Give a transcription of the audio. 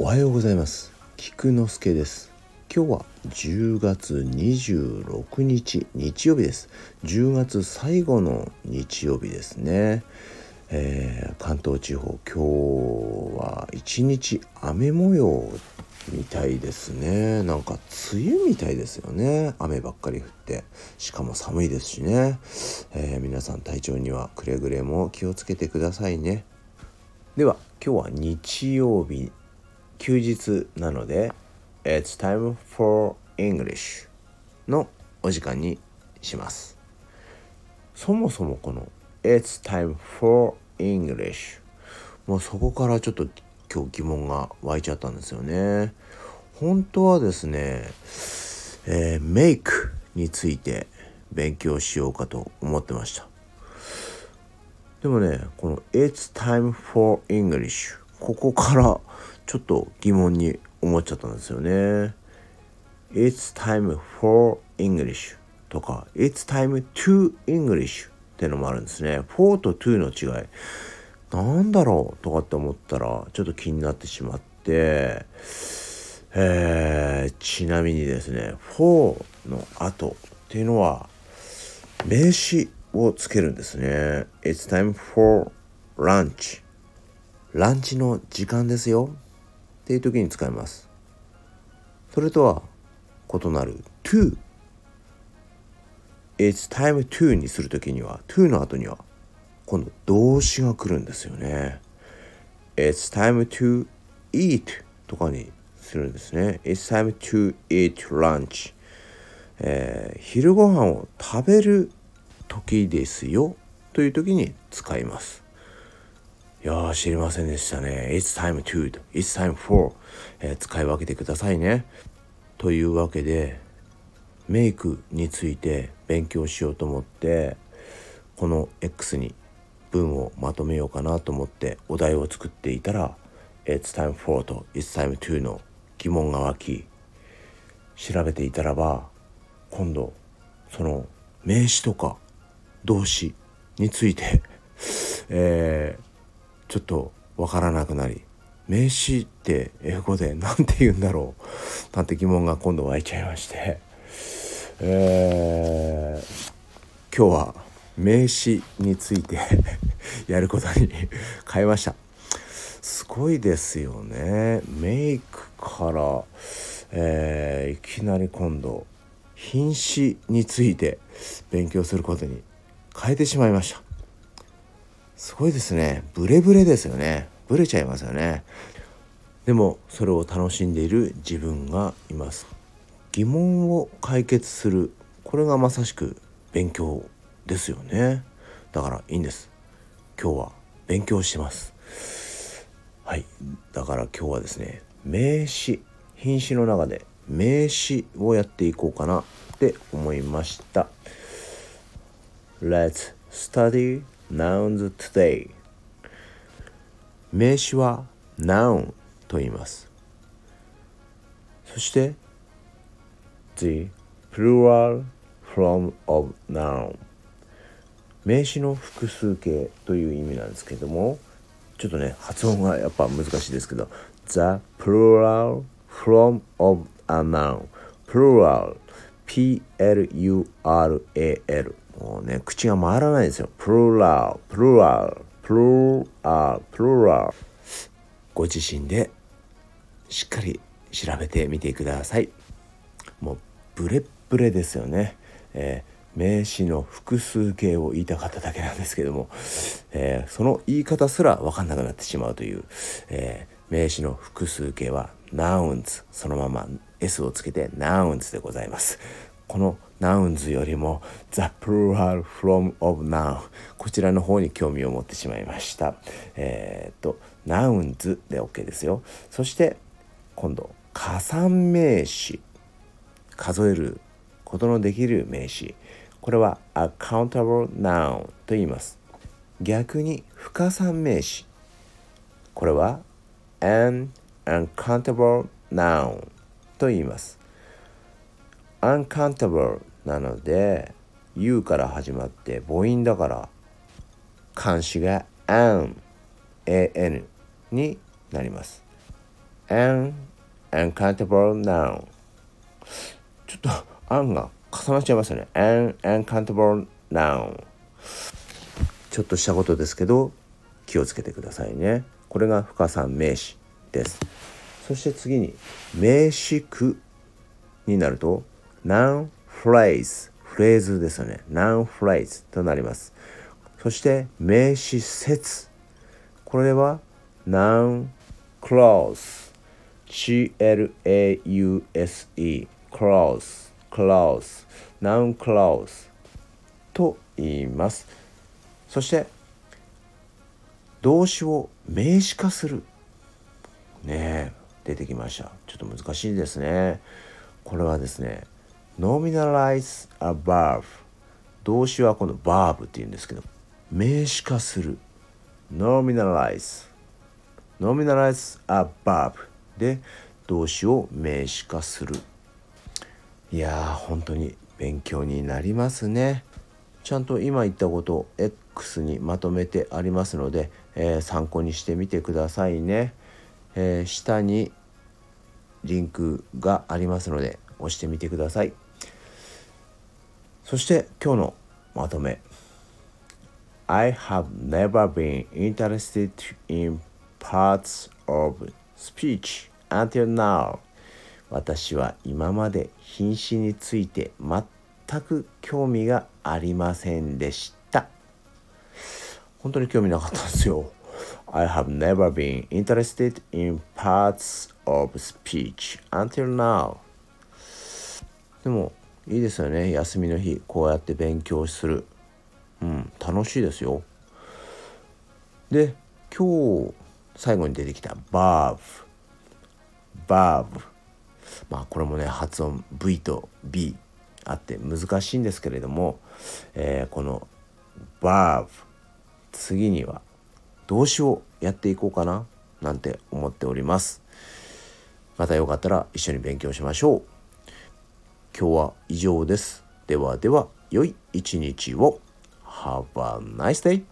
はようございます。菊之助です。今日は10月26日日曜日です。10月最後の日曜日ですね。関東地方、今日は一日雨模様みたいですね。なんか梅雨みたいですよね。雨ばっかり降って、しかも寒いですしね。皆さん体調にはくれぐれも気をつけてくださいね。では今日は日曜日、休日なので It's time for English のお時間にします。そもそもこの It's time for English、 もうそこからちょっと今日疑問が湧いちゃったんですよね。本当はですね、メイクについて勉強しようかと思ってました。でもね、この It's time for English、 ここからちょっと疑問に思っちゃったんですよね。 It's time for English とか It's time to English ってのもあるんですね。for と to の違いなんだろうとかって思ったらちょっと気になってしまって、ちなみにですね、for の後っていうのは名詞をつけるんですね。 It's time for lunch、 ランチの時間ですよっていう時に使います。それとは異なる to、 It's time to にする時には to の後には今度動詞が来るんですよね。 It's time to eat とかにするんですね。 It's time to eat lunch、昼ご飯を食べる時ですよという時に使います。いやー、知りませんでしたね。 It's time to と It's time for、使い分けてくださいね。というわけでメイクについて勉強しようと思ってこの X に文をまとめようかなと思ってお題を作っていたら It's time for と It's time to の疑問が湧き、調べていたらば今度その名詞とか動詞についてちょっとわからなくなり、名詞って英語でなんて言うんだろうなんて疑問が今度湧いちゃいまして、今日は名詞についてやることに変えました。すごいですよね。メイクから、いきなり今度品詞について勉強することに変えてしまいました。すごいですね。ブレブレですよね。ブレちゃいますよね。でもそれを楽しんでいる自分がいます。疑問を解決する、これがまさしく勉強ですよね。だからいいんです。今日は勉強してます。はい。だから今日はですね、名詞、品詞の中で名詞をやっていこうかなって思いました。Let's study nouns today。 名詞は noun と言います。そして the plural form of noun、 名詞の複数形という意味なんですけども、ちょっとね発音がやっぱ難しいですけど the plural form of a noun、 plural P-L-U-R-A-L、 もうね口が回らないですよ。 plural plural plural plural、 ご自身でしっかり調べてみてください。もうブレッブレですよね。名詞の複数形を言いたかっただけなんですけども、その言い方すら分かんなくなってしまうという、名詞の複数形は nouns、 そのまま S をつけて nouns でございます。この nouns よりも the plural form of noun、 こちらの方に興味を持ってしまいました。nouns で OK ですよ。そして今度加算名詞、数えることのできる名詞、これは accountable noun と言います。逆に不加算名詞、これは an uncountable noun と言います。uncountable なので U から始まって母音だから冠詞が an になります。 an uncountable noun。 ちょっと案が重なっちゃいますよね。an uncountable noun。 ちょっとしたことですけど気をつけてくださいね。これが不可算名詞です。そして次に名詞句になると noun phrase、 フレーズですよね。 noun phrase となります。そして名詞節、これは noun clause、 clause clause noun clause と言います。そして動詞を名詞化するね、出てきました。ちょっと難しいですね。これはですね nominalize a verb、 動詞はこの verb っていうんですけど、名詞化する nominalize a verb で動詞を名詞化する。いやー本当に勉強になりますね。ちゃんと今言ったことを X にまとめてありますので、参考にしてみてくださいね。下にリンクがありますので押してみてください。そして今日のまとめ。 I have never been interested in parts of speech until now。 私は今まで品詞について全く興味がありませんでした。本当に興味なかったんですよ。I have never been interested in parts of speech until now。 でもいいですよね。休みの日こうやって勉強する。楽しいですよ。で、今日最後に出てきた verb。 これもね発音 V と B あって難しいんですけれども、この verb、 次には動詞をやっていこうかななんて思っております。またよかったら一緒に勉強しましょう。今日は以上です。ではでは良い一日を。Have a nice day.